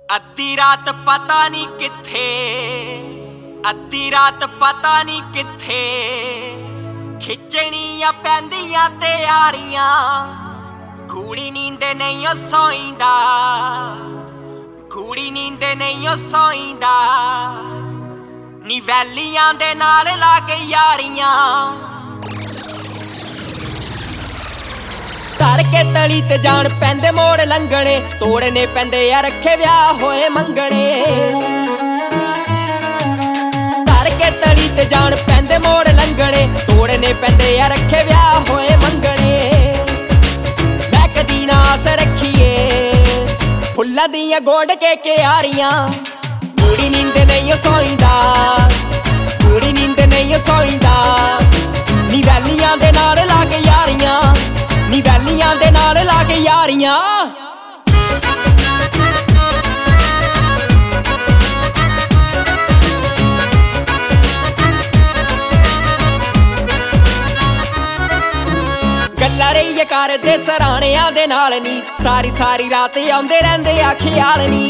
ਅੱਧੀ ਰਾਤ ਪਤਾ ਨਹੀਂ ਕਿੱਥੇ, ਅੱਧੀ ਰਾਤ ਪਤਾ ਨਹੀਂ ਕਿੱਥੇ ਖਿੱਚਣੀਆਂ ਪੈਂਦੀਆਂ ਤੇ ਯਾਰੀਆਂ। ਗੂੜੀ ਨੀਂਦ ਨਹੀਂ ਓ ਸੌਂਦਾ, ਗੂੜੀ ਨੀਂਦ ਨਹੀਂ ਓ ਸੌਂਦਾ ਨੀ ਵੈਲੀਆਂ ਦੇ ਨਾਲ ਲਾ ਕੇ ਯਾਰੀਆਂ। ਧਰ ਕੇ ਤਲੀ ਤੇ ਜਾਣ ਪੈਂਦੇ ਮੋੜ ਲੰਘਣੇ, ਤੋੜਨੇ ਪੈਂਦੇ ਆ ਰੱਖੇ ਵਿਆਹ ਹੋਏ ਮੰਗਣੇ। ਧਰ ਕੇ ਤਲੀ ਤੇ ਜਾਣ ਪੈਂਦੇ ਮੋੜ ਲੰਘਣੇ, ਤੋੜਨੇ ਪੈਂਦੇ ਆ ਰੱਖੇ ਵਿਆਹ ਹੋਏ ਮੰਗਣੇ। ਮੈਂ ਕਦੀ ਨਾ ਆਸ ਰੱਖੀਏ ਫੁੱਲਾਂ ਦੀਆਂ ਗੋਡ ਕੇ ਕਿਆਰੀਆਂ। ਗੂੜੀ ਨੀਂਦ ਨਹੀਂ ਓ ਸੌਂਦਾ, ਗੂੜੀ ਨੀਂਦ ਨਹੀਂ ਓ ਸੌਂਦਾ ਨੀ ਵੈਲੀਆਂ ਦੇ ਨਾਲ ਲਾ ਕੇ ਯਾਰੀਆਂ, ਨੀ ਵੈਲੀਆਂ ਦੇ ਨਾਲ ਲਾ ਕੇ ਯਾਰੀਆਂ। ਗੱਲਾਂ ਰਹੀਏ ਕਰਦੇ ਸਰਾਣਿਆਂ ਦੇ ਨਾਲ ਨੀ, ਸਾਰੀ ਸਾਰੀ ਰਾਤ ਆਉਂਦੇ ਰਹਿੰਦੇ ਆ ਖਿਆਲ ਨੀ।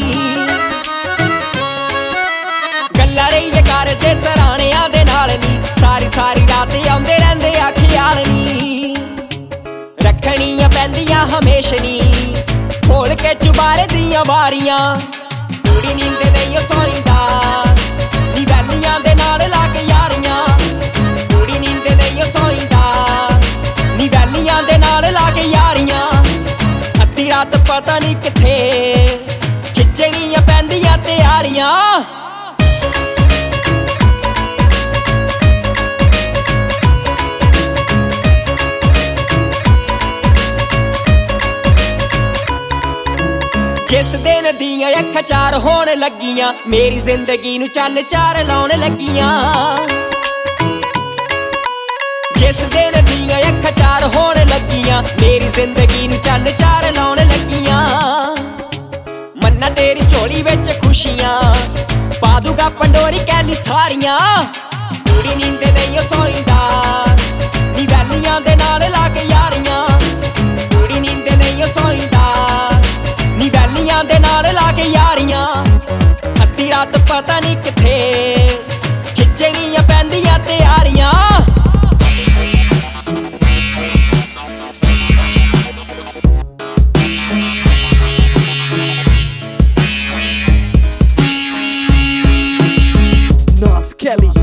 ਗੱਲਾਂ ਰਹੀਏ ਕਰਦੇ ਸਰਾਣਿਆਂ ਦੇ ਨਾਲ ਨੀ, ਸਾਰੀ ਸਾਰੀ ਰਾਤ ਆਉਂਦੇ ਰਹਿੰਦੇ ਆ ਖਿਆਲ ਨੀ। ਰੱਖਣੀਆਂ ਪੈਂਦੀਆਂ ਹਮੇਸ਼ਾ ਨੀ ਖੋਲ ਕੇ ਚੁਬਾਰੇ ਦੀਆਂ ਵਾਰੀਆਂ। ਗੂੜੀ ਨੀਂਦ ਨਹੀਂ ਓ ਸੌਂਦਾ ਨੀ ਵੈਲੀਆਂ ਦੇ ਨਾਲ ਲਾ ਕੇ ਯਾਰੀਆਂ। ਗੂੜੀ ਨੀਂਦ ਨਹੀਂ ਓ ਸੌਂਦਾ ਨੀ ਵੈਲੀਆਂ ਦੇ ਨਾਲ ਲਾ ਕੇ ਯਾਰੀਆਂ। ਅੱਧੀ ਰਾਤ ਪਤਾ ਨਹੀਂ ਕਿੱਥੇ ਖਿੱਚਣੀਆਂ ਪੈਂਦੀਆਂ ਤੇ ਯਾਰੀਆਂ। ਜਿਸ ਦਿਨ ਦੀਆਂ ਅੱਖਾਂ ਚਾਰ ਹੋਣ ਲੱਗੀਆਂ, ਮੇਰੀ ਜ਼ਿੰਦਗੀ ਨੂੰ ਚੰਨ ਚਾਰ ਲਾਉਣ ਲੱਗੀਆਂ। ਜਿਸ ਦਿਨ ਦੀਆਂ ਅੱਖਾਂ ਚਾਰ ਹੋਣ ਲੱਗੀਆਂ, ਮੇਰੀ ਜ਼ਿੰਦਗੀ ਨੂੰ ਚੰਨ ਚਾਰ ਲਾਉਣ ਲੱਗੀਆਂ। ਮੰਨਾ ਤੇਰੀ ਝੋਲੀ ਵਿੱਚ ਖੁਸ਼ੀਆਂ ਪਾ ਦੂਗਾ ਪੰਡੋਰੀ ਕੈਲੀ ਸਾਰੀਆਂ। ਗੂੜੀ ਨੀਂਦ ਨਹੀਂ ਓ ਸੌਂਦਾ ਨੀ ਵੈਲੀਆਂ ਦੇ ਨਾਲ ਲਾ ਕੇ ਯਾਰੀਆਂ। ਗੂੜੀ ਨੀਂਦ ਨਹੀਂ ਓ ਸੌਂਦਾ ਨੀ ਵੈਲੀਆਂ ਦੇ ਨਾਲ ਲਾ ਕੇ ਯਾਰੀਆਂ। ਅੱਧੀ ਰਾਤ ਪਤਾ ਨਹੀਂ ਕਿੱਥੇ ਖਿੱਚਣੀਆਂ ਪੈਂਦੀਆਂ ਤੇ ਯਾਰੀਆਂ। Nas Kelly